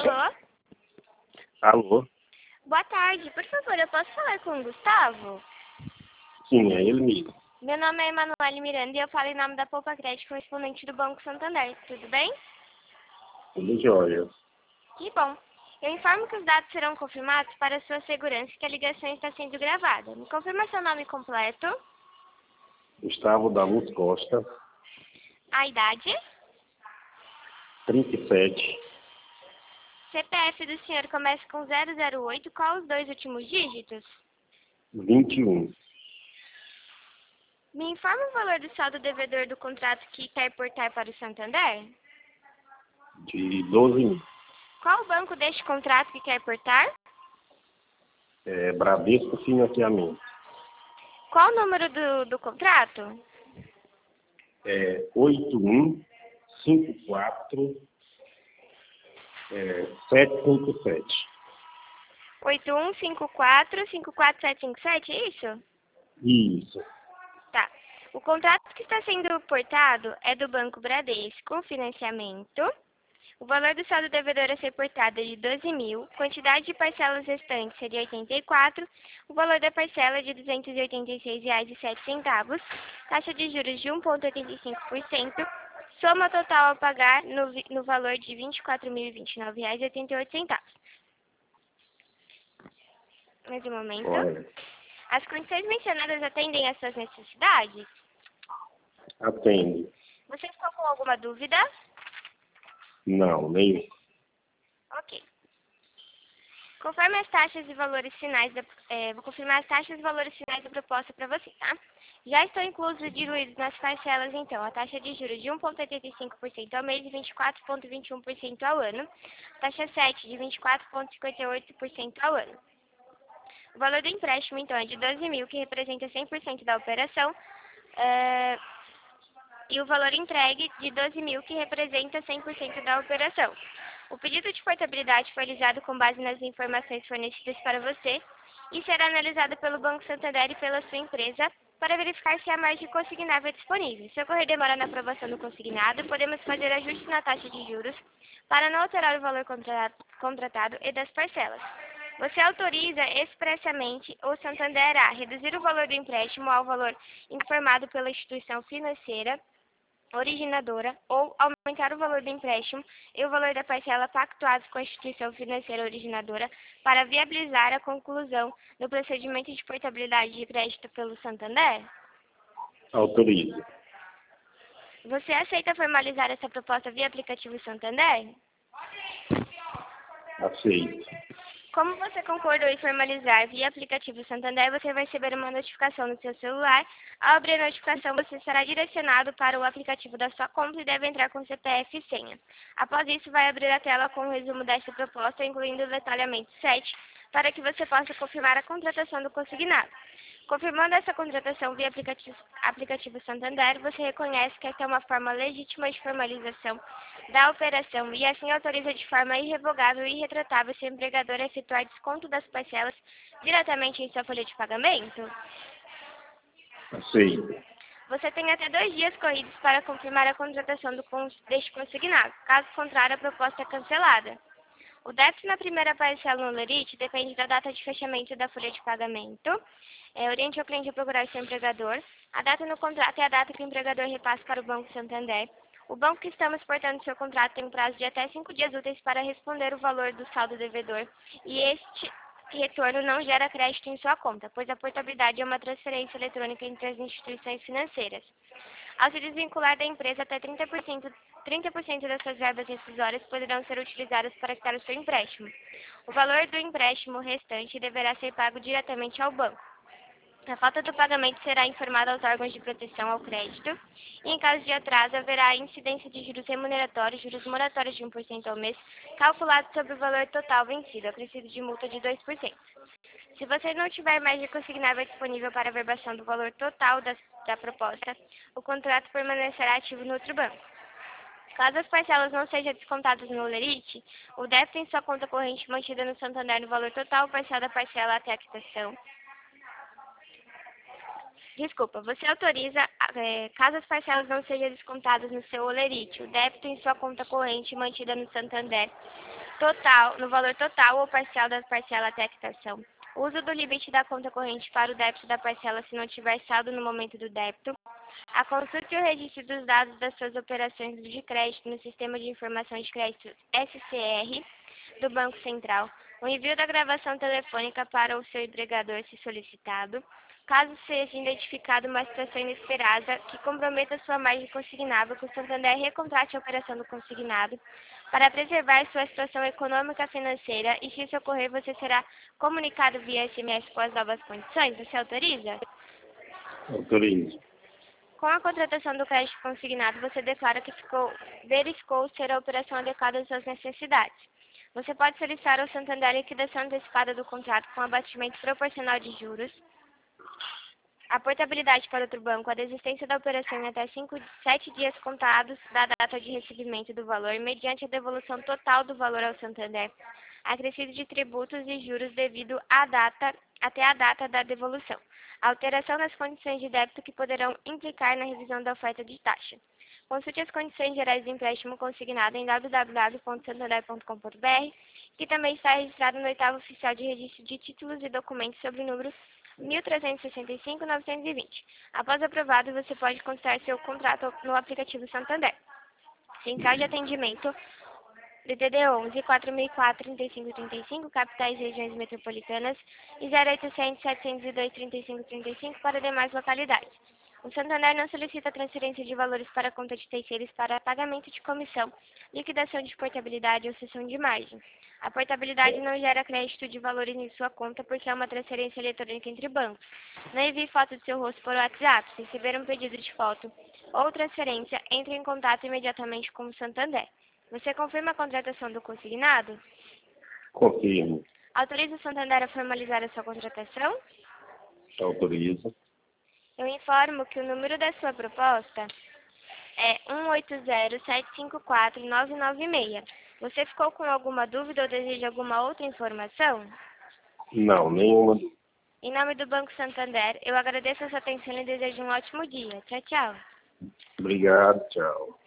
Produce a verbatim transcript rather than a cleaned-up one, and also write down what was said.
Alô? Alô? Boa tarde. Por favor, eu posso falar com o Gustavo? Sim, é ele mesmo. Meu nome é Emanuele Miranda e eu falo em nome da Poupa Crédito, correspondente do Banco Santander. Tudo bem? Tudo jóia. Que bom. Eu informo que os dados serão confirmados para sua segurança e que a ligação está sendo gravada. Me confirma seu nome completo, Gustavo da Luz Costa, a idade, trinta e sete, C P F do senhor começa com zero zero oito, qual os dois últimos dígitos? vinte e um, Me informa o valor do saldo devedor do contrato que quer portar para o Santander? de doze mil. Qual o banco deste contrato que quer portar? É, Bradesco Financiamento. Qual o número do, do contrato? É oito um cinco quatro é, sete cinco sete. oito um cinco quatro cinco quatro sete cinco sete, é isso? Isso. Tá. O contrato que está sendo portado é do Banco Bradesco, financiamento. O valor do saldo devedor a ser portado é de doze mil. Quantidade de parcelas restantes seria oitenta e quatro. O valor da parcela é de duzentos e oitenta e seis reais e sete centavos. Taxa de juros de um vírgula oitenta e cinco por cento. Soma total a pagar no, vi- no valor de vinte e quatro mil e vinte e nove reais e oitenta e oito centavos. Mais um momento. Olha, As condições mencionadas atendem às suas necessidades? atende. Você ficou com alguma dúvida? Não, nem. Ok. Conforme as taxas e valores finais, da, é, vou confirmar as taxas e valores finais da proposta para você, tá? Já estão inclusos e diluídos nas parcelas, então, a taxa de juros de um vírgula oitenta e cinco por cento ao mês e vinte e quatro vírgula vinte e um por cento ao ano. Taxa sete de vinte e quatro vírgula cinquenta e oito por cento ao ano. O valor do empréstimo, então, é de doze mil, que representa cem por cento da operação. é, E o valor entregue de doze mil, que representa cem por cento da operação. O pedido de portabilidade foi realizado com base nas informações fornecidas para você e será analisado pelo Banco Santander e pela sua empresa para verificar se há margem consignável disponível. Se ocorrer demora na aprovação do consignado, podemos fazer ajustes na taxa de juros para não alterar o valor contra- contratado e das parcelas. Você autoriza expressamente o Santander a reduzir o valor do empréstimo ao valor informado pela instituição financeira originadora ou aumentar o valor do empréstimo e o valor da parcela pactuados com a instituição financeira originadora para viabilizar a conclusão do procedimento de portabilidade de crédito pelo Santander? Autoriza. Você aceita formalizar essa proposta via aplicativo Santander? Aceito. Como você concordou em formalizar via aplicativo Santander, você vai receber uma notificação no seu celular. Ao abrir a notificação, você será direcionado para o aplicativo da sua conta e deve entrar com C P F e senha. Após isso, vai abrir a tela com o resumo desta proposta, incluindo o detalhamento sete, para que você possa confirmar a contratação do consignado. Confirmando essa contratação via aplicativo, aplicativo Santander, você reconhece que esta é uma forma legítima de formalização da operação e assim autoriza de forma irrevogável e irretratável seu empregador a efetuar desconto das parcelas diretamente em sua folha de pagamento? Aceito. Você tem até dois dias corridos para confirmar a contratação do cons- deste consignado. Caso contrário, a proposta é cancelada. O débito na primeira parcela no Lerite depende da data de fechamento da folha de pagamento. É, oriente o cliente a procurar seu empregador. A data no contrato é a data que o empregador repassa para o Banco Santander. O banco que estamos portando seu contrato tem um prazo de até cinco dias úteis para responder o valor do saldo devedor. E este retorno não gera crédito em sua conta, pois a portabilidade é uma transferência eletrônica entre as instituições financeiras. Ao se desvincular da empresa, até trinta por cento, trinta por cento das suas verbas rescisórias poderão ser utilizadas para quitar o seu empréstimo. O valor do empréstimo restante deverá ser pago diretamente ao banco. A falta do pagamento será informada aos órgãos de proteção ao crédito e, em caso de atraso, haverá incidência de juros remuneratórios, juros moratórios de um por cento ao mês, calculados sobre o valor total vencido, acrescido de multa de dois por cento. Se você não tiver margem consignável disponível para a verbação do valor total da, da proposta, o contrato permanecerá ativo no outro banco. Caso as parcelas não sejam descontadas no Lerite, o débito em sua conta corrente mantida no Santander no valor total parcial da parcela até a quitação. Desculpa, você autoriza, é, caso as parcelas não sejam descontadas no seu Olerite, o débito em sua conta corrente mantida no Santander, total, no valor total ou parcial da parcela até a quitação. Uso do limite da conta corrente para o débito da parcela se não tiver saldo no momento do débito. A consulta e o registro dos dados das suas operações de crédito no Sistema de Informação de Crédito S C R do Banco Central. O envio da gravação telefônica para o seu empregador se solicitado. Caso seja identificada uma situação inesperada que comprometa sua margem consignável, que o Santander recontrate a operação do consignado para preservar sua situação econômica financeira e, se isso ocorrer, você será comunicado via S M S com as novas condições. Você autoriza? Autorizo. Com a contratação do crédito consignado, você declara que ficou, verificou ser a operação adequada às suas necessidades. Você pode solicitar ao Santander a liquidação antecipada do contrato com abatimento proporcional de juros, a portabilidade para outro banco, a desistência da operação em até cinco, sete dias contados da data de recebimento do valor, mediante a devolução total do valor ao Santander, acrescido de tributos e juros devido à data, até a data da devolução, a alteração das condições de débito que poderão implicar na revisão da oferta de taxa. Consulte as condições gerais do empréstimo consignado em w w w ponto santander ponto com ponto b r, que também está registrado no oitavo Oficial de Registro de Títulos e Documentos sob o número mil trezentos e sessenta e cinco, novecentos e vinte. Após aprovado, você pode consultar seu contrato no aplicativo Santander. Central de Atendimento, D D D onze, quatro mil e quatro, trinta e cinco trinta e cinco, capitais e regiões metropolitanas, e zero oitocentos, setecentos e dois, trinta e cinco trinta e cinco para demais localidades. O Santander não solicita transferência de valores para a conta de terceiros para pagamento de comissão, liquidação de portabilidade ou cessão de margem. A portabilidade não gera crédito de valores em sua conta porque é uma transferência eletrônica entre bancos. Não envie foto de seu rosto por WhatsApp. Se receber um pedido de foto ou transferência, entre em contato imediatamente com o Santander. Você confirma a contratação do consignado? Confirmo. Autoriza o Santander a formalizar a sua contratação? Autorizo. Eu informo que o número da sua proposta é um oito zero, sete cinco quatro, nove nove seis. Você ficou com alguma dúvida ou deseja alguma outra informação? Não, nenhuma. Em nome do Banco Santander, eu agradeço a sua atenção e desejo um ótimo dia. Tchau, tchau. Obrigado, tchau.